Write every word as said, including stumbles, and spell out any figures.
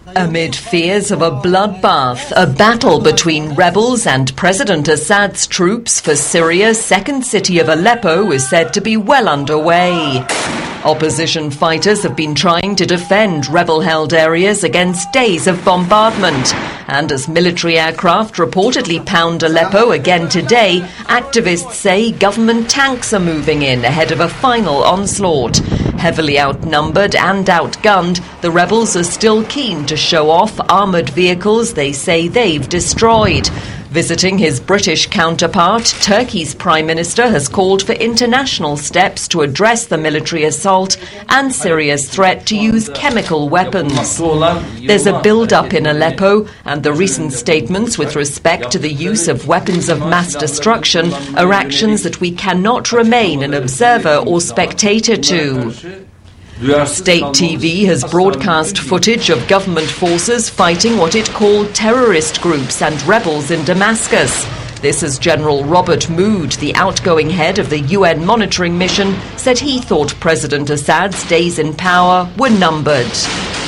Amid fears of a bloodbath, a battle between rebels and President Assad's troops for Syria's second city of Aleppo is said to be well underway. Opposition fighters have been trying to defend rebel-held areas against days of bombardment. And as military aircraft reportedly pound Aleppo again today, activists say government tanks are moving in ahead of a final onslaught. Heavily outnumbered and outgunned, the rebels are still keen to show off armoured vehicles they say they've destroyed. Visiting his British counterpart, Turkey's Prime Minister has called for international steps to address the military assault and Syria's threat to use chemical weapons. There's a build-up in Aleppo, and the recent statements with respect to the use of weapons of mass destruction are actions that we cannot remain an observer or spectator to. State T V has broadcast footage of government forces fighting what it called terrorist groups and rebels in Damascus. This as General Robert Mood, the outgoing head of the U N monitoring mission, said he thought President Assad's days in power were numbered.